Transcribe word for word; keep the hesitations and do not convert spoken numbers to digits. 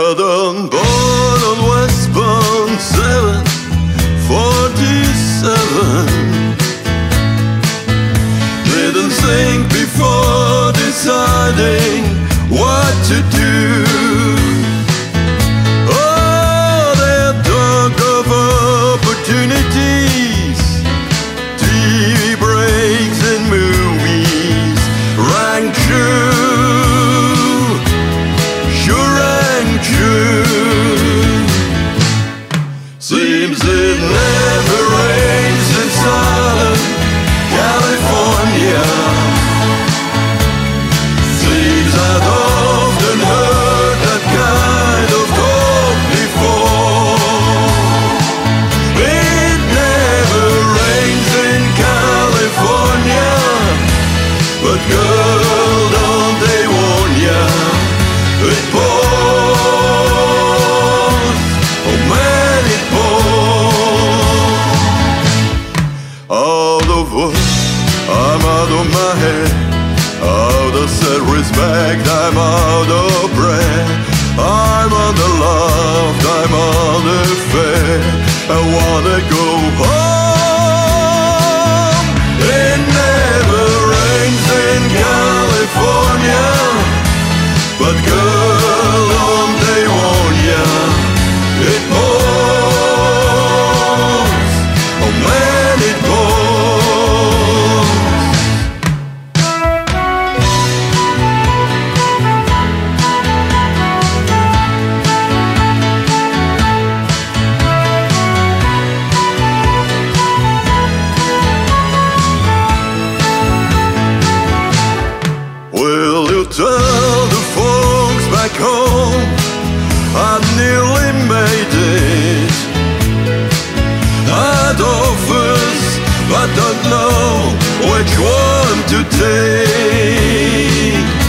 Southern born on westbound seven forty-seven. Didn't think before deciding what to do. Oh, they talk of opportunities, T V breaks and movies rang true, sure rang true. Seems it never rains in Southern California. Seems I'd often heard that kind of talk before. It never rains in California, but girl, don't they warn ya, it pours, oh man, it pours. Out of work, I'm out of my head, out of self-respect, I'm out of breath, I'm underloved, I'm unfair, I wanna go home. It never rains in California, but girl, don't they warn ya, it pours, oh man, it pours. Will you tell the folks back home I nearly made it? Had offers, but don't know which one to take.